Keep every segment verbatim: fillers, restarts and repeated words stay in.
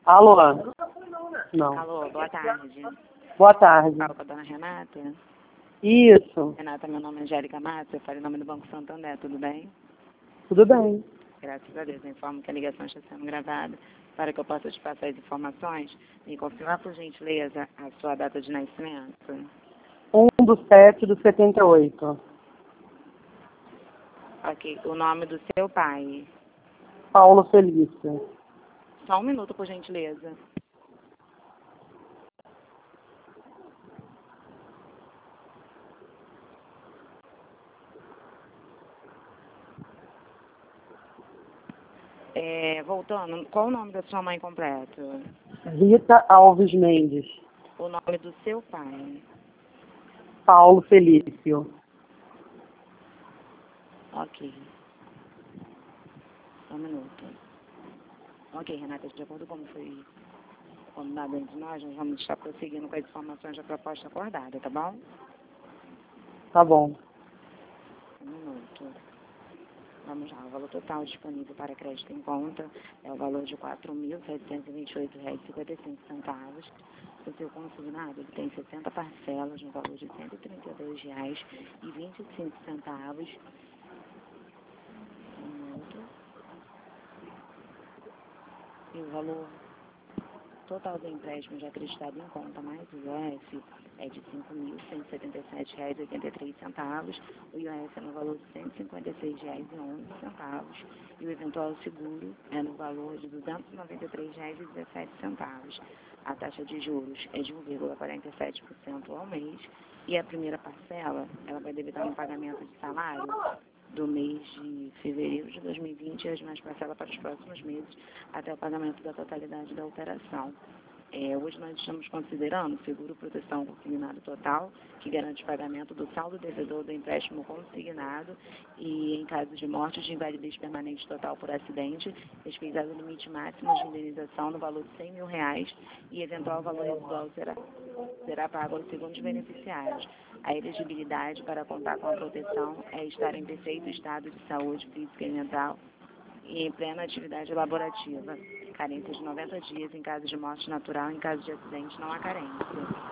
Alô? Não. Alô, boa tarde. Boa tarde. Falo com a dona Renata. Isso. Renata, meu nome é Angélica Matos, eu falo em nome do Banco Santander, tudo bem? Tudo bem. Graças a Deus, eu informo que a ligação está sendo gravada para que eu possa te passar as informações e confirmar, por gentileza, a sua data de nascimento. um do sete do setenta e oito. Ok, o nome do seu pai. Paulo Felício. Só um minuto, por gentileza. É, voltando, qual o nome da sua mãe completo? Rita Alves Mendes. O nome do seu pai. Paulo Felício. Ok. Só um minuto. Ok, Renata, de acordo com como foi combinado entre nós, nós vamos estar prosseguindo com as informações da proposta acordada, tá bom? Tá bom. Um minuto. Vamos lá, o valor total disponível para crédito em conta é o valor de quatro mil setecentos e vinte e oito reais e cinquenta e cinco centavos. O seu consignado ele tem sessenta parcelas no valor de cento e trinta e dois reais e vinte e cinco centavos. Um minuto. E o valor total do empréstimo já acreditado em conta mais o I O F é de cinco mil cento e setenta e sete reais e oitenta e três centavos. O I O F é no valor de cento e cinquenta e seis reais e onze centavos. E o eventual seguro é no valor de duzentos e noventa e três reais e dezessete centavos. A taxa de juros é de um vírgula quarenta e sete por cento ao mês. E a primeira parcela, ela vai debitar no pagamento de salário do mês de fevereiro de dois mil e vinte e as demais parcelas para os próximos meses até o pagamento da totalidade da operação. É, hoje nós estamos considerando o seguro proteção consignado total, que garante o pagamento do saldo devedor do empréstimo consignado e, em caso de morte de invalidez permanente total por acidente, respeitado o limite máximo de indenização no valor de cem mil reais e eventual valor residual será, será pago aos segundos beneficiários. A elegibilidade para contar com a proteção é estar em perfeito estado de saúde física e mental e em plena atividade laborativa. Carência de noventa dias em caso de morte natural, em caso de acidente não há carência.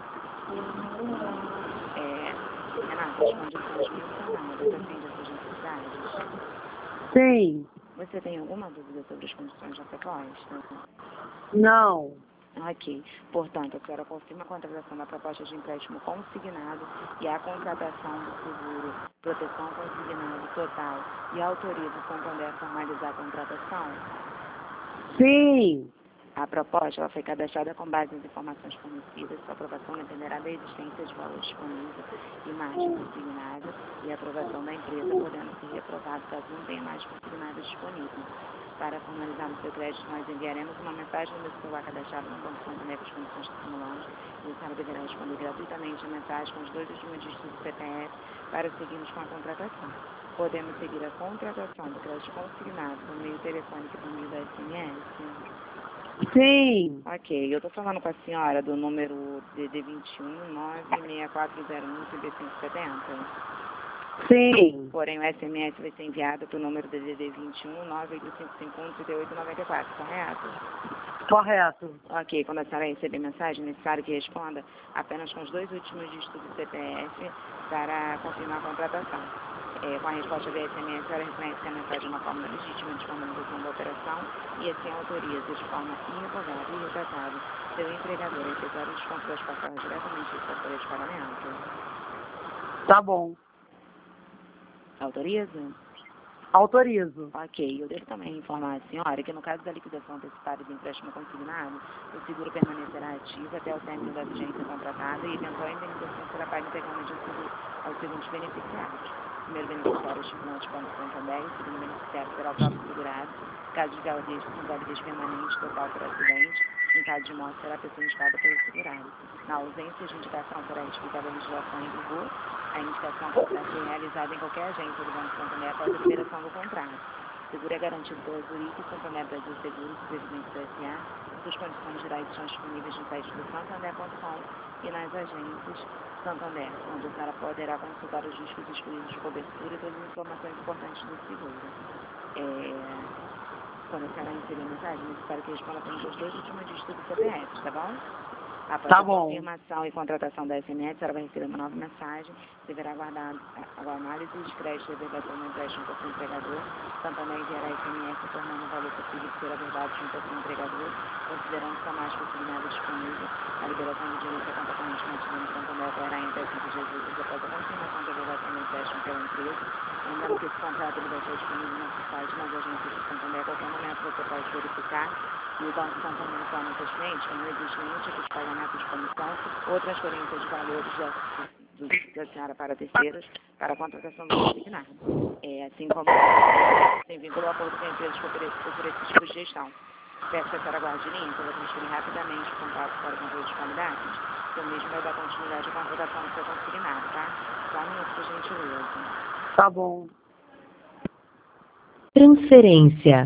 É, Renata, as condições mencionadas atendem às suas necessidades? Sim. Você tem alguma dúvida sobre as condições da proposta? Não. Ok. Portanto, a senhora confirma a contratação da proposta de empréstimo consignado e a contratação do seguro proteção consignado total e autoriza o Santander a formalizar a contratação? Sim. A proposta ela foi cadastrada com base nas informações fornecidas. Sua aprovação dependerá da existência de valor disponível e margem consignada e a aprovação da empresa, podendo ser reprovado caso não tenha margem consignada disponível. Para formalizar o seu crédito, nós enviaremos uma mensagem no seu celular cadastrado no Banco Santander com as condições que simulamos e o senhor deverá responder gratuitamente a mensagem com os dois últimos dígitos do C P F para seguirmos com a contratação. Podemos seguir a contratação do crédito consignado por meio telefônico e por meio da S M S? Sim. Ok, eu estou falando com a senhora do número D D vinte e um, nove seis quatro zero um, cinco cinco sete zero. Sim. Porém, o S M S vai ser enviado para o número D D D vinte e um, nove oito cinco cinco um, três oito nove quatro, correto? Correto. Ok, quando a senhora receber mensagem, é necessário que responda apenas com os dois últimos dígitos do C P F para confirmar a contratação. É, com a resposta do S M S, ela reconhece que a mensagem é uma forma legítima de formalização da operação e assim autoriza de forma irrevogável e retratável seu empregador a efetuar o desconto das parcelas diretamente em sua folha de pagamento. Tá bom. Autoriza? Autorizo. Ok, eu devo também informar a senhora que no caso da liquidação antecipada do empréstimo consignado, o seguro permanecerá ativo até o término da vigência contratada e eventual indenização será paga integralmente ao seguro, aos segundos beneficiários. O primeiro beneficiário é o estipulante Banco Santander, o segundo beneficiário será o próprio segurado. Caso de invalidez, invalidez permanente total por acidente, em caso de morte será a pessoa indicada pelo segurado. Na ausência de indicação será identificada a legislação em vigor. A indicação poderá ser realizada em qualquer agência do Banco Santander após a liberação do contrato. O seguro é garantido pela Zurique, Santander Brasil Seguros, Presidente do S A. Suas condições gerais estão disponíveis no site do santander ponto com e nas agências Santander, onde a senhora poderá consultar os riscos excluídos de cobertura e todas as informações importantes do seguro. É... Quando a senhora receber a mensagem, necessário que responda apenas os dois últimos dígitos do C P F, tá bom? Após Tá a bom. confirmação e contratação da S M S, a senhora vai receber uma nova mensagem. Deverá aguardar a, a análise de crédito e averbação do empréstimo por seu empregador. Santander enviará S M S informando o valor possível de ser abordado junto ao seu empregador, considerando sua margem consignada disponível. A liberação do dinheiro da conta corrente mantida no Santander ocorrerá em até cinco dias úteis após a confirmação da averbação do empréstimo pela empresa. Lembrando que esse contrato ele vai estar disponível no nosso site, nas agências do Santander. A qualquer momento você pode verificar. E o Banco Santander informa seus clientes que não existe nenhum tipo de pagamento de comissão ou transferência de valores da, do, da senhora para terceiros para a contratação do consignado. É, assim como tem vínculo ao acordo com a empresa que oferece, oferece esse tipo de gestão. Peço que a senhora guarde linha, que eu vou transferir rapidamente o contato para o controle de qualidade. O mesmo vai dar continuidade à contratação do seu consignado, tá? Só um minuto, por gentileza. Tá bom. Transferência.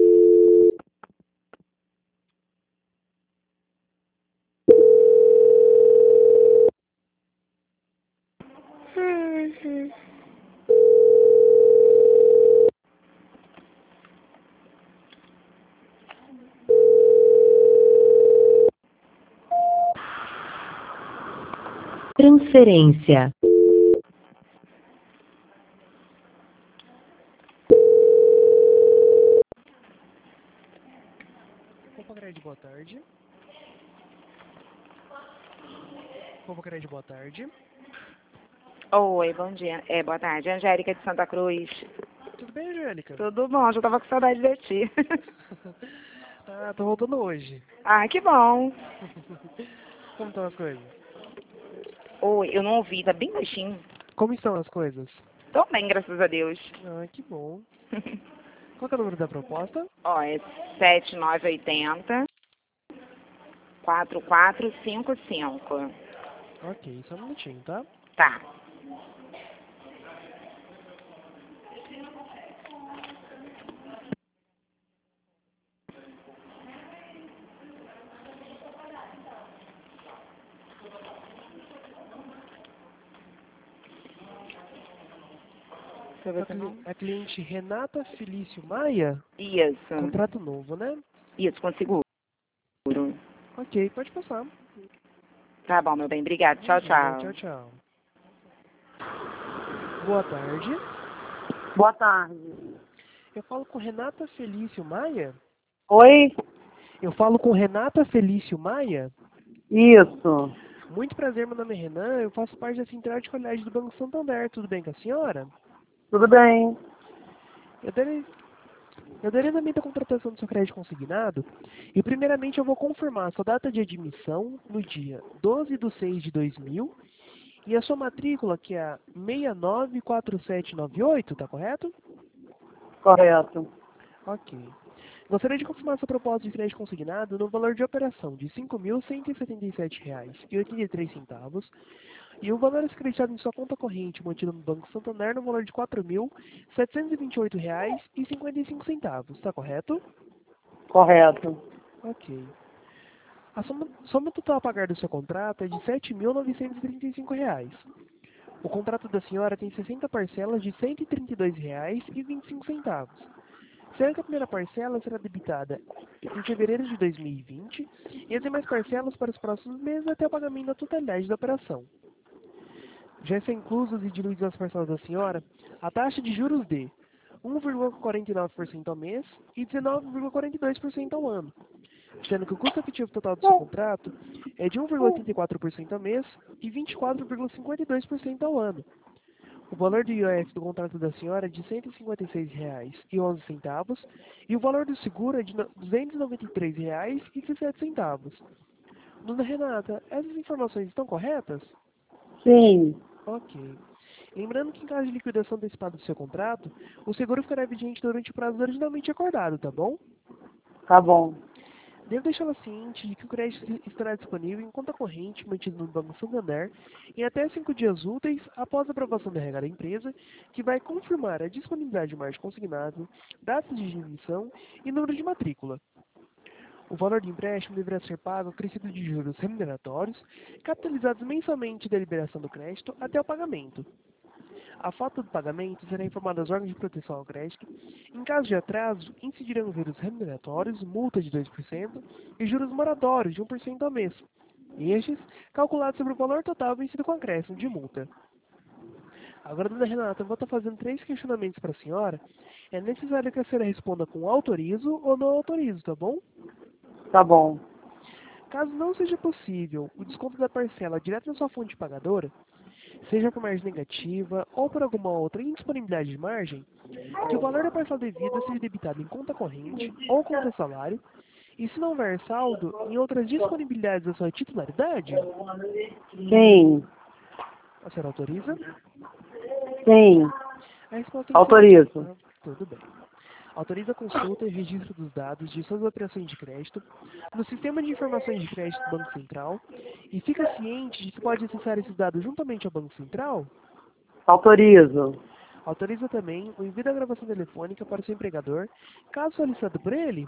Transferência. Popocred, boa tarde. Popocred, boa tarde. Oi, bom dia. É, boa tarde. Angélica de Santa Cruz. Tudo bem, Angélica? Tudo bom, já tava com saudade de ti. Ah, tô voltando hoje. Ah, que bom. Como estão as coisas? Oi, eu não ouvi, tá bem baixinho. Como estão as coisas? Tô bem, graças a Deus. Ah, que bom. Qual que é o número da proposta? Ó, é sete nove oito zero, quatro quatro cinco cinco. Ok, só um minutinho, tá? Tá. Deixa eu ver A, se cli não. a cliente Renata Felício Maia? Isso. Contrato novo, né? Isso, com seguro. Ok, pode passar. Tá bom, meu bem. Obrigada. Tchau, Imagina, tchau. Tchau, tchau. Boa tarde. Boa tarde. Eu falo com Renata Felício Maia? Oi? Eu falo com Renata Felício Maia? Isso. Muito prazer, meu nome é Renan, eu faço parte da Central de Qualidade do Banco Santander, tudo bem com a senhora? Tudo bem? Eu darei, eu darei andamento à contratação do seu crédito consignado e primeiramente eu vou confirmar a sua data de admissão no dia doze de seis de dois mil e a sua matrícula, que é a seis nove quatro sete nove oito, tá correto? Correto. Ok. Gostaria de confirmar sua proposta de crédito consignado no valor de operação de cinco mil cento e setenta e sete reais e oitenta e três centavos e o valor acreditado em sua conta corrente mantido no Banco Santander no valor de quatro mil setecentos e vinte e oito reais e cinquenta e cinco centavos, está correto? Correto. Ok. A soma, soma total a pagar do seu contrato é de sete mil novecentos e trinta e cinco reais. O contrato da senhora tem sessenta parcelas de cento e trinta e dois reais e vinte e cinco centavos. Sendo que a primeira parcela será debitada em fevereiro de dois mil e vinte e as demais parcelas para os próximos meses até o pagamento da totalidade da operação. Já estão inclusos e diluídos nas parcelas da senhora a taxa de juros de um vírgula quarenta e nove por cento ao mês e dezenove vírgula quarenta e dois por cento ao ano, sendo que o custo efetivo total do seu contrato é de um vírgula oitenta e quatro por cento ao mês e vinte e quatro vírgula cinquenta e dois por cento ao ano. O valor do I O F do contrato da senhora é de cento e cinquenta e seis reais e onze centavos e o valor do seguro é de duzentos e noventa e três reais e dezessete centavos. Dona Renata, essas informações estão corretas? Sim. Ok. Lembrando que em caso de liquidação antecipada do seu contrato, o seguro ficará vigente durante o prazo originalmente acordado, tá bom? Tá bom. Devo deixá-la ciente de que o crédito estará disponível em conta corrente mantida no Banco Santander em até cinco dias úteis após a aprovação da regra da empresa, que vai confirmar a disponibilidade de margem consignado, datas de emissão e número de matrícula. O valor do empréstimo deverá ser pago acrescido de juros remuneratórios, capitalizados mensalmente da liberação do crédito até o pagamento. A falta do pagamento será informada aos órgãos de proteção ao crédito. Em caso de atraso, incidirão juros remuneratórios, multa de dois por cento e juros moratórios de um por cento ao mês. Estes, calculados sobre o valor total vencido com acréscimo de multa. Agora, dona Renata, eu vou estar fazendo três questionamentos para a senhora. É necessário que a senhora responda com autorizo ou não autorizo, tá bom? Tá bom. Caso não seja possível o desconto da parcela direto na sua fonte pagadora, seja por margem negativa ou por alguma outra indisponibilidade de margem, que o valor da parcela devida seja debitado em conta corrente ou conta salário, e se não houver saldo, em outras disponibilidades da sua titularidade, Sim. a senhora autoriza? Sim. A resposta é Autorizo. sim. Ah, tudo bem. Autoriza a consulta e registro dos dados de suas operações de crédito no Sistema de Informações de Crédito do Banco Central e fica ciente de que pode acessar esses dados juntamente ao Banco Central? Autorizo. Autoriza também o envio da gravação telefônica para o seu empregador, caso solicitado por ele?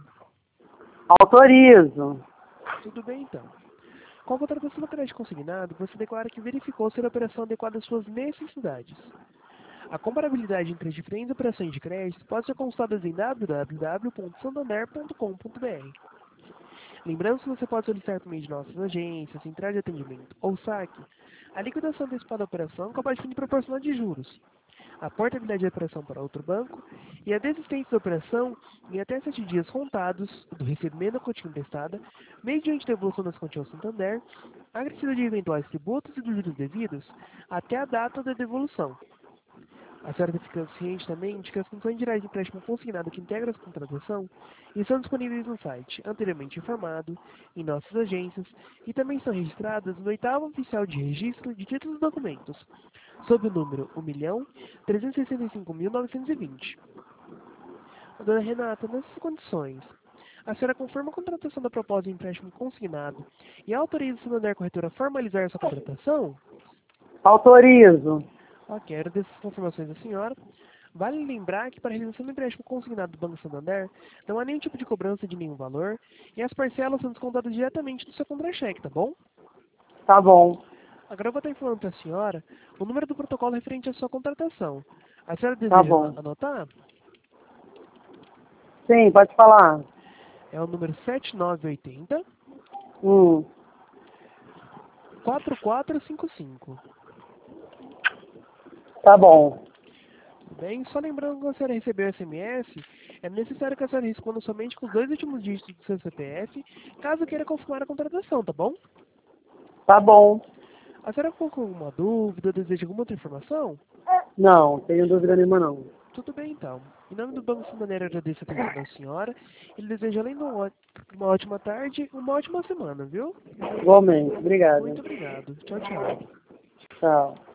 Autorizo. Tudo bem, então. Com a contratação do crédito consignado, você declara que verificou ser a operação adequada às suas necessidades. A comparabilidade entre as diferentes operações de crédito pode ser consultada em w w w ponto santander ponto com ponto b r. Lembrando que você pode solicitar por meio de nossas agências, centrais de atendimento ou saque, a liquidação antecipada da operação capaz de proporcional de juros, a portabilidade da operação para outro banco e a desistência da operação em até sete dias contados do recebimento da quantia emprestada, mediante devolução das quantias ao Santander, acrescida de eventuais tributos e dos juros devidos até a data da devolução. A senhora fica ciente também de que as condições gerais de empréstimo consignado que integram essa contratação estão disponíveis no site anteriormente informado, em nossas agências, e também estão registradas no oitavo oficial de registro de títulos e documentos, sob o número um milhão trezentos e sessenta e cinco mil novecentos e vinte. Dona Renata, nessas condições, a senhora confirma a contratação da proposta de empréstimo consignado e autoriza o Santander Corretora a formalizar essa contratação? Autorizo. Ok, era dessas confirmações da senhora. Vale lembrar que para a realização do empréstimo consignado do Banco Santander, não há nenhum tipo de cobrança de nenhum valor e as parcelas são descontadas diretamente do seu contra-cheque, tá bom? Tá bom. Agora eu vou estar informando para a senhora o número do protocolo referente à sua contratação. A senhora Tá deseja bom. anotar? Sim, pode falar. É o número sete nove oito zero, Hum. quatro quatro cinco cinco. Tá bom. Tudo bem? Só lembrando que quando a senhora recebeu o S M S, é necessário que a senhora responda somente com os dois últimos dígitos do seu C P F, caso queira confirmar a contratação, tá bom? Tá bom. A senhora ficou com alguma dúvida, deseja alguma outra informação? Não, tenho dúvida nenhuma não. Tudo bem, então. Em nome do Banco Santander, eu agradeço a atenção da senhora. Ele deseja, além de uma ó- uma ótima tarde, uma ótima semana, viu? Igualmente. Obrigado. Muito obrigado. Tchau, tchau. Tchau.